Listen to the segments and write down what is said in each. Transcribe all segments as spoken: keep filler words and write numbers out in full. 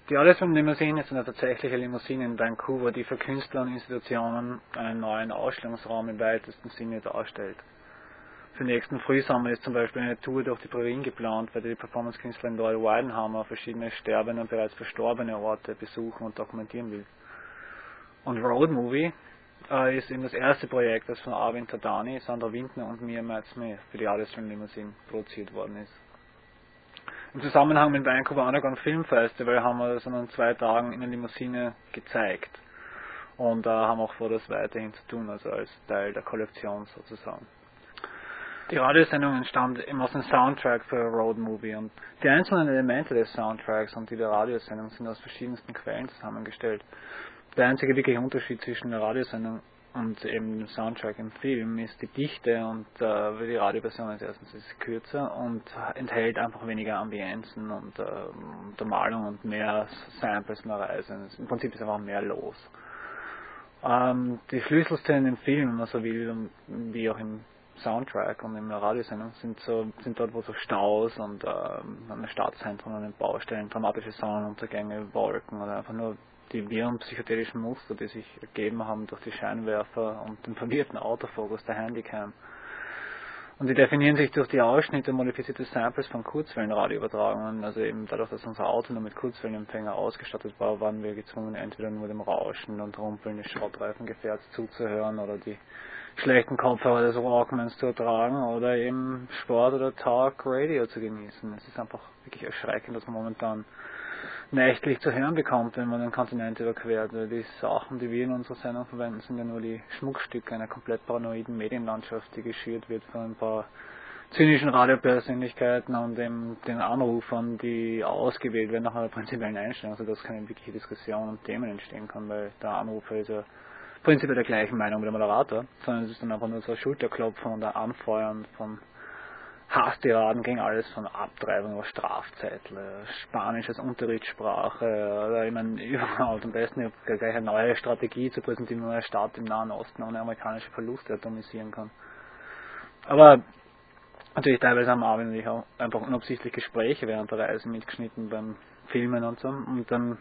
Die Auditorium-Limousine ist eine tatsächliche Limousine in Vancouver, die für Künstler und Institutionen einen neuen Ausstellungsraum im weitesten Sinne darstellt. Für den nächsten Frühsommer ist zum Beispiel eine Tour durch die Prärien geplant, bei der die Performance-Künstlerin Lloyd Weidenhammer verschiedene sterbende und bereits verstorbene Orte besuchen und dokumentieren will. Und Road Movie äh, ist eben das erste Projekt, das von Arvind Thadani, Sandra Wintner und Mia Matt Smith für die Auditorium Limousine produziert worden ist. Im Zusammenhang mit dem Vancouver Underground Film Festival haben wir das an zwei Tagen in der Limousine gezeigt und äh, haben auch vor, das weiterhin zu tun, also als Teil der Kollektion sozusagen. Die Radiosendung entstand eben aus dem Soundtrack für Road Movie und die einzelnen Elemente des Soundtracks und die der Radiosendung sind aus verschiedensten Quellen zusammengestellt. Der einzige wirkliche Unterschied zwischen der Radiosendung und eben dem Soundtrack im Film ist die Dichte und äh, die Radioversion ist erstens ist kürzer und enthält einfach weniger Ambienzen und äh, Untermalung und mehr Samples, mehr Reisen. Im Prinzip ist einfach mehr los. Ähm, die Schlüsselszenen im Film, wenn man so will, wie auch im Soundtrack und in der Radiosendung sind so sind dort, wo so Staus und äh, an den Stadtzentren, an den Baustellen, dramatische Sonnenuntergänge, Wolken oder einfach nur die wirren psychedelischen Muster, die sich ergeben haben durch die Scheinwerfer und den verwirrten Autofokus der Handycam. Und die definieren sich durch die Ausschnitte modifizierte Samples von Kurzwellenradioübertragungen. Also eben dadurch, dass unser Auto nur mit Kurzwellenempfänger ausgestattet war, waren wir gezwungen, entweder nur dem Rauschen und Rumpeln des Schrottreifengefährts zuzuhören oder die schlechten Kopfhörer des Walkmans zu ertragen oder eben Sport oder Talk Radio zu genießen. Es ist einfach wirklich erschreckend, dass man momentan nächtlich zu hören bekommt, wenn man den Kontinent überquert. Die Sachen, die wir in unserer Sendung verwenden, sind ja nur die Schmuckstücke einer komplett paranoiden Medienlandschaft, die geschürt wird von ein paar zynischen Radiopersönlichkeiten und dem, den Anrufern, die ausgewählt werden nach einer prinzipiellen Einstellung, sodass keine wirkliche Diskussion und Themen entstehen kann, weil der Anrufer ist ja prinzipiell der gleichen Meinung wie der Moderator, sondern es ist dann einfach nur so ein Schulterklopfen und ein Anfeuern von Hasstiraden gegen alles von Abtreibung über Strafzettel, Spanisch als Unterrichtssprache, oder ich meine, überhaupt am besten gleich eine neue Strategie zu präsentieren, wie man eine Stadt im Nahen Osten ohne amerikanische Verluste atomisieren kann. Aber natürlich teilweise haben Arvin und ich auch einfach unabsichtlich Gespräche während der Reise mitgeschnitten beim Filmen und so. Und dann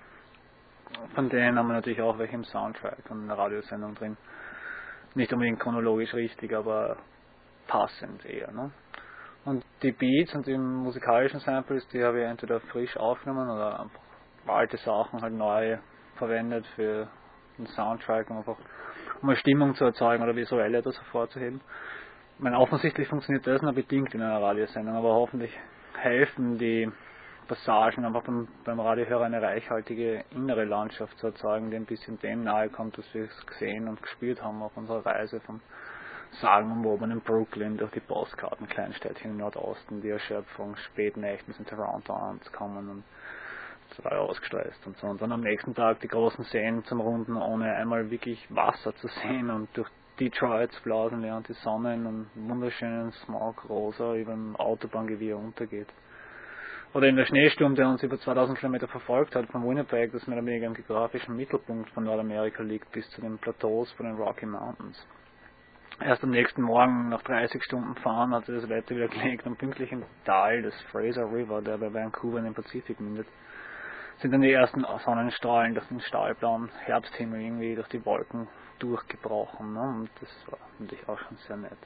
von denen haben wir natürlich auch welche im Soundtrack und in der Radiosendung drin. Nicht unbedingt chronologisch richtig, aber passend eher, ne? Und die Beats und die musikalischen Samples, die habe ich entweder frisch aufgenommen oder einfach alte Sachen halt neu verwendet für den Soundtrack, um einfach um eine Stimmung zu erzeugen oder visuell etwas hervorzuheben. Ich meine, offensichtlich funktioniert das nur bedingt in einer Radiosendung, aber hoffentlich helfen die Passagen einfach beim, beim Radiohörer eine reichhaltige innere Landschaft zu erzeugen, die ein bisschen dem nahe kommt, was wir gesehen und gespürt haben auf unserer Reise vom sagenumwobenen Brooklyn durch die Postkarten-Kleinstädtchen im Nordosten, die Erschöpfung Spätnächten in Toronto anzukommen und total ausgestresst und so. Und dann am nächsten Tag die großen Seen zum Runden, ohne einmal wirklich Wasser zu sehen und durch Detroit zu blasen, während die Sonne in einem wunderschönen Smog rosa über dem Autobahngewirr untergeht. Oder in der Schneesturm, der uns über zweitausend Kilometer verfolgt hat, von Winnipeg, das mehr oder weniger im geografischen Mittelpunkt von Nordamerika liegt, bis zu den Plateaus von den Rocky Mountains. Erst am nächsten Morgen, nach dreißig Stunden Fahren, hat sich das Wetter wieder gelegt und pünktlich im Tal des Fraser River, der bei Vancouver in den Pazifik mündet, sind dann die ersten Sonnenstrahlen durch den stahlblauen Herbsthimmel irgendwie durch die Wolken durchgebrochen. Ne? Und das war natürlich auch schon sehr nett.